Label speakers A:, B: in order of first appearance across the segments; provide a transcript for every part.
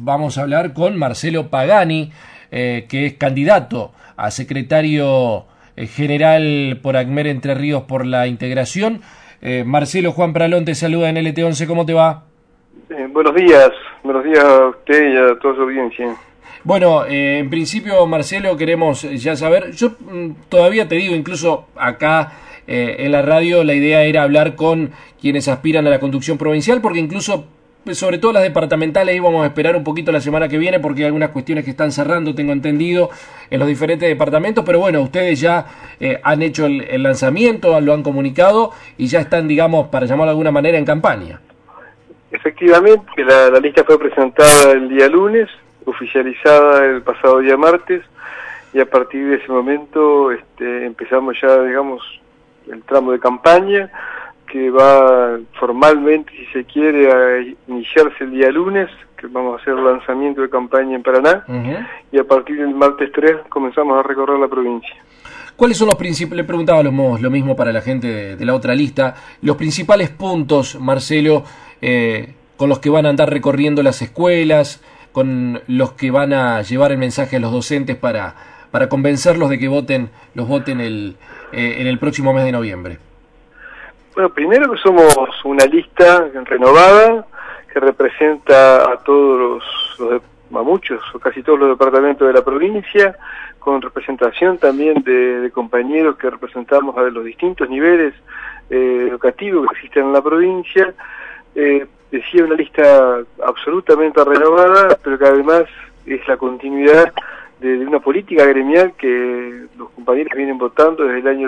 A: vamos a hablar con Marcelo Pagani, que es candidato a secretario general por ACMER Entre Ríos por la integración. Marcelo, Juan Pralón te saluda en LT11, ¿cómo te va?
B: Buenos días a usted y a toda su audiencia.
A: Bueno, en principio, Marcelo, queremos ya saber, yo todavía te digo, incluso acá en la radio, la idea era hablar con quienes aspiran a la conducción provincial, porque incluso, sobre todo las departamentales, íbamos a esperar un poquito la semana que viene, porque hay algunas cuestiones que están cerrando, tengo entendido, en los diferentes departamentos, pero bueno, ustedes ya han hecho el lanzamiento, lo han comunicado y ya están, digamos, para llamarlo de alguna manera, en campaña.
B: Efectivamente, la lista fue presentada el día lunes, oficializada el pasado día martes, y a partir de ese momento empezamos ya, digamos, el tramo de campaña, que va formalmente, si se quiere, a iniciarse el día lunes, que vamos a hacer el lanzamiento de campaña en Paraná, y a partir del martes 3 comenzamos a recorrer la provincia.
A: ¿Cuáles son los principales? Le preguntaba lo mismo para la gente de la otra lista, los principales puntos, Marcelo, con los que van a andar recorriendo las escuelas, con los que van a llevar el mensaje a los docentes para convencerlos de que voten en el próximo mes de noviembre.
B: Bueno, primero que somos una lista renovada que representa a todos a muchos o casi todos los departamentos de la provincia, con representación también de compañeros que representamos a los distintos niveles educativos que existen en la provincia. Decía una lista absolutamente renovada, pero que además es la continuidad de una política gremial que los compañeros vienen votando desde el año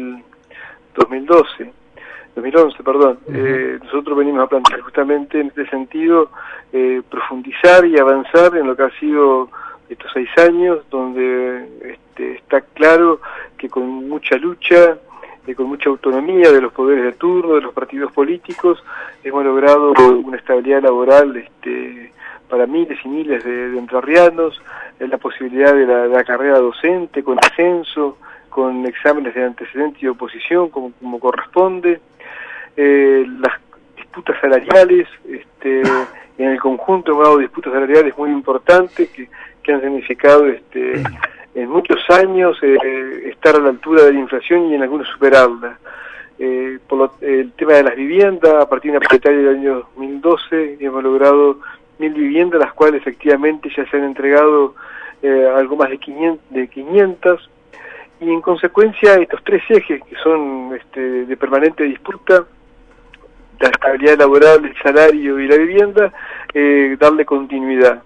B: 2011, perdón. Nosotros venimos a plantear justamente en este sentido profundizar y avanzar en lo que ha sido estos 6 años, donde está claro que con mucha lucha, con mucha autonomía de los poderes de turno, de los partidos políticos, hemos logrado una estabilidad laboral para miles y miles de entrerrianos, la posibilidad de la carrera docente con ascenso, con exámenes de antecedentes y oposición como corresponde, las disputas salariales, en el conjunto hemos dado disputas salariales muy importantes que han significado en muchos años estar a la altura de la inflación y en algunos superarla. El tema de las viviendas, a partir de una paritaria del año 2012, hemos logrado 1.000 viviendas, las cuales efectivamente ya se han entregado algo más de 500, y en consecuencia estos 3 ejes que son de permanente disputa, la estabilidad laboral, el salario y la vivienda, darle continuidad.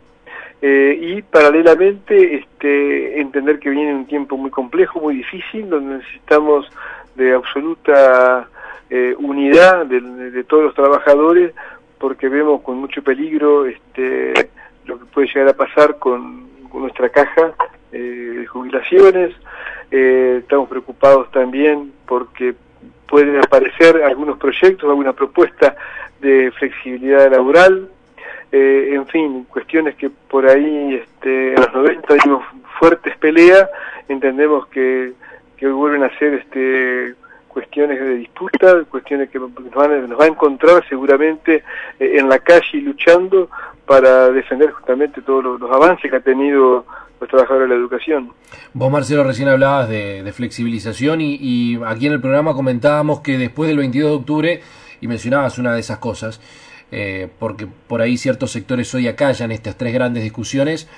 B: Y paralelamente entender que viene un tiempo muy complejo, muy difícil, donde necesitamos de absoluta unidad de todos los trabajadores, porque vemos con mucho peligro lo que puede llegar a pasar con nuestra caja de jubilaciones. Estamos preocupados también porque pueden aparecer algunos proyectos, alguna propuesta de flexibilidad laboral, en fin, cuestiones que por ahí en los 90 dimos fuertes peleas, entendemos que hoy vuelven a ser cuestiones de disputa, cuestiones que nos va a encontrar seguramente en la calle y luchando para defender justamente todos los avances que ha tenido los trabajadores de la educación.
A: Vos, Marcelo, recién hablabas de flexibilización y aquí en el programa comentábamos que después del 22 de octubre, y mencionabas una de esas cosas, porque por ahí ciertos sectores hoy acallan estas 3 grandes discusiones,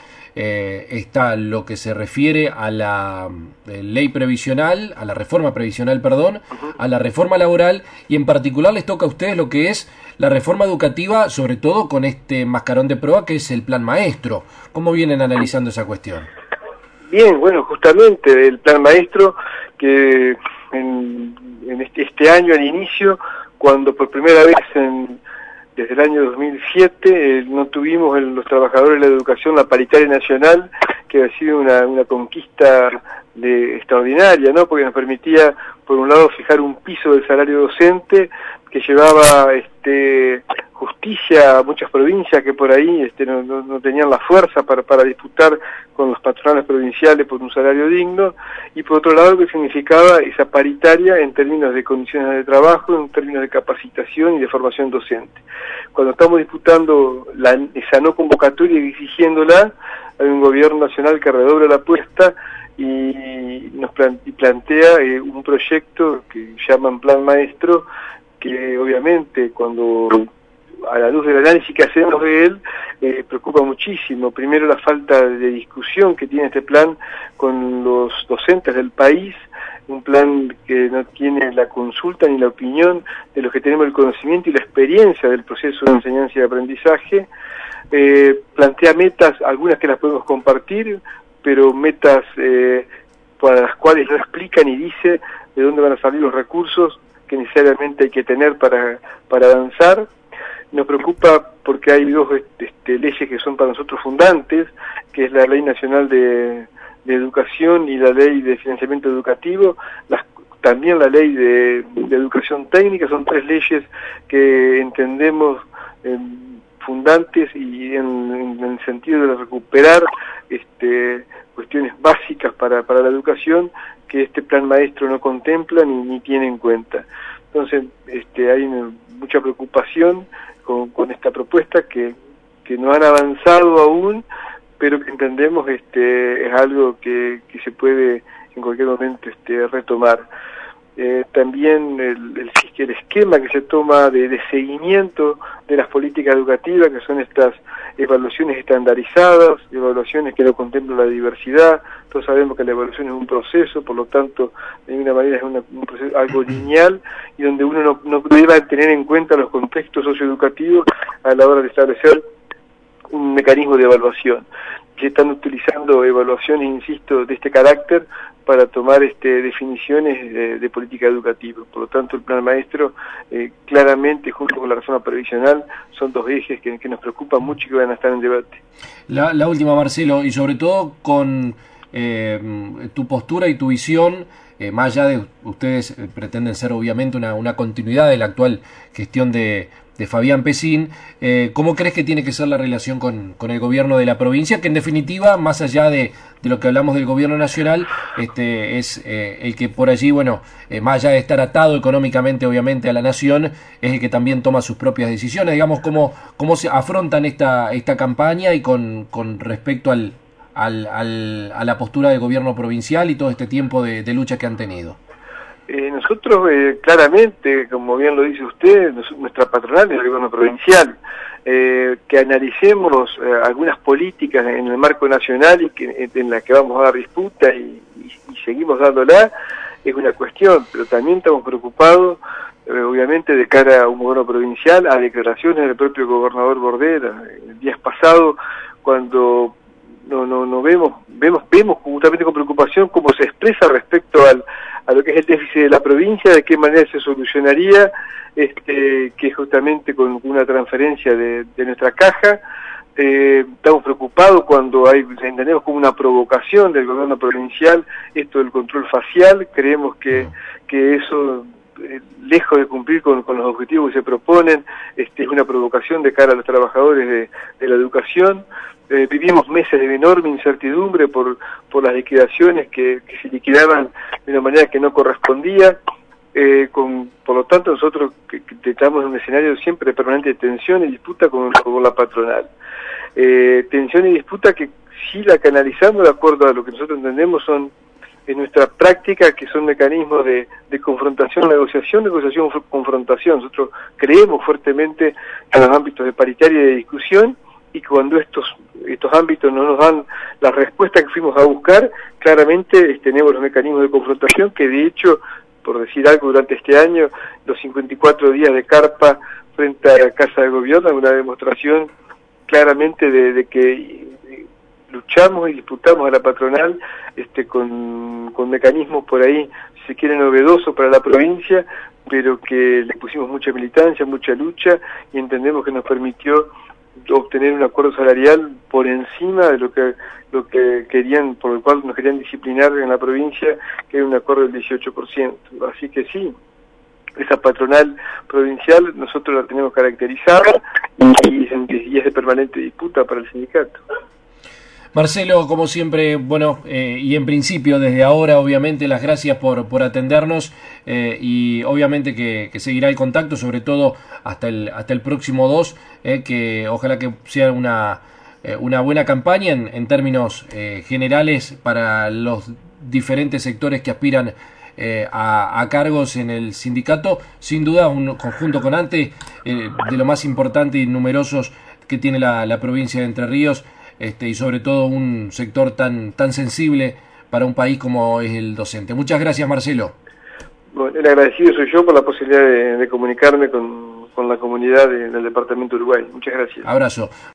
A: está lo que se refiere a la ley previsional, a la reforma previsional, a la reforma laboral, y en particular les toca a ustedes lo que es la reforma educativa, sobre todo con este mascarón de proa que es el plan maestro. ¿Cómo vienen analizando esa cuestión?
B: Bien, bueno, justamente el plan maestro que en este año al inicio, cuando por primera vez desde el año 2007 no tuvimos los trabajadores de la educación la paritaria nacional, que ha sido una conquista extraordinaria, ¿no? Porque nos permitía, por un lado, fijar un piso del salario docente que llevaba justicia a muchas provincias que por ahí no tenían la fuerza para disputar con los patronales provinciales por un salario digno, y por otro lado que significaba esa paritaria en términos de condiciones de trabajo, en términos de capacitación y de formación docente. Cuando estamos disputando esa no convocatoria y exigiéndola, hay un gobierno nacional que redobla la apuesta y nos plantea un proyecto que llaman Plan Maestro, que obviamente cuando a la luz del análisis que hacemos de él, preocupa muchísimo. Primero, la falta de discusión que tiene este plan con los docentes del país, un plan que no tiene la consulta ni la opinión de los que tenemos el conocimiento y la experiencia del proceso de enseñanza y aprendizaje. Plantea metas, algunas que las podemos compartir, pero metas para las cuales no explica ni dice de dónde van a salir los recursos que necesariamente hay que tener para avanzar. Nos preocupa porque hay dos leyes que son para nosotros fundantes, que es la Ley Nacional de Educación y la Ley de Financiamiento Educativo, también la Ley de Educación Técnica. Son tres leyes que entendemos fundantes y en el sentido de recuperar cuestiones básicas para la educación que este plan maestro no contempla ni tiene en cuenta. Entonces hay mucha preocupación con esta propuesta que no han avanzado aún, pero que entendemos es algo que se puede en cualquier momento retomar. También el esquema que se toma de seguimiento de las políticas educativas, que son estas evaluaciones estandarizadas, evaluaciones que no contemplan la diversidad. Todos sabemos que la evaluación es un proceso, por lo tanto, de alguna manera es un proceso algo lineal, y donde uno no debe tener en cuenta los contextos socioeducativos a la hora de establecer un mecanismo de evaluación. Se están utilizando evaluaciones, insisto, de este carácter para tomar definiciones de política educativa. Por lo tanto, el plan maestro claramente, junto con la reforma previsional, son dos ejes que nos preocupan mucho y que van a estar en debate.
A: La última, Marcelo, y sobre todo con tu postura y tu visión, más allá de ustedes pretenden ser obviamente una continuidad de la actual gestión de Fabián Pesín, ¿cómo crees que tiene que ser la relación con el gobierno de la provincia? Que en definitiva, más allá de lo que hablamos del gobierno nacional, es el que por allí, más allá de estar atado económicamente obviamente a la nación, es el que también toma sus propias decisiones. Digamos, cómo se afrontan esta campaña y con respecto a la postura del gobierno provincial y todo este tiempo de lucha que han tenido.
B: Nosotros claramente, como bien lo dice usted, nuestra patronal es el gobierno provincial. Que analicemos algunas políticas en el marco nacional y en las que vamos a dar disputa y seguimos dándola, es una cuestión, pero también estamos preocupados, obviamente, de cara a un gobierno provincial, a declaraciones del propio gobernador Bordera. El día pasado, cuando no vemos justamente con preocupación cómo se expresa respecto a lo que es el déficit de la provincia, de qué manera se solucionaría, que es justamente con una transferencia de nuestra caja. Estamos preocupados cuando entendemos como una provocación del gobierno provincial esto del control facial. Creemos que eso, lejos de cumplir con los objetivos que se proponen, es una provocación de cara a los trabajadores de la educación. Vivimos meses de enorme incertidumbre por las liquidaciones que se liquidaban de una manera que no correspondía. Por lo tanto, nosotros que estamos en un escenario siempre de permanente tensión y disputa con la patronal. Tensión y disputa que si la canalizamos de acuerdo a lo que nosotros entendemos son en nuestra práctica, que son mecanismos de confrontación, negociación, confrontación. Nosotros creemos fuertemente en los ámbitos de paritaria y de discusión, y cuando estos ámbitos no nos dan la respuesta que fuimos a buscar, claramente tenemos los mecanismos de confrontación que, de hecho, por decir algo, durante este año, los 54 días de carpa frente a la Casa de Gobierno es una demostración claramente de que luchamos y disputamos a la patronal con mecanismos por ahí, si se quiere, novedosos para la provincia, pero que le pusimos mucha militancia, mucha lucha, y entendemos que nos permitió obtener un acuerdo salarial por encima de lo que querían, por el cual nos querían disciplinar en la provincia, que era un acuerdo del 18%. Así que sí, esa patronal provincial nosotros la tenemos caracterizada y es de permanente disputa para el sindicato.
A: Marcelo, como siempre, bueno, y en principio desde ahora obviamente las gracias por atendernos y obviamente que seguirá el contacto, sobre todo hasta el próximo 2, que ojalá que sea una buena campaña en términos generales para los diferentes sectores que aspiran a cargos en el sindicato. Sin duda un conjunto con ANTE de lo más importante y numerosos que tiene la provincia de Entre Ríos, y sobre todo un sector tan sensible para un país como es el docente. Muchas gracias, Marcelo.
B: Bueno, el agradecido soy yo por la posibilidad de comunicarme con la comunidad del departamento de Uruguay. Muchas gracias.
A: Abrazo.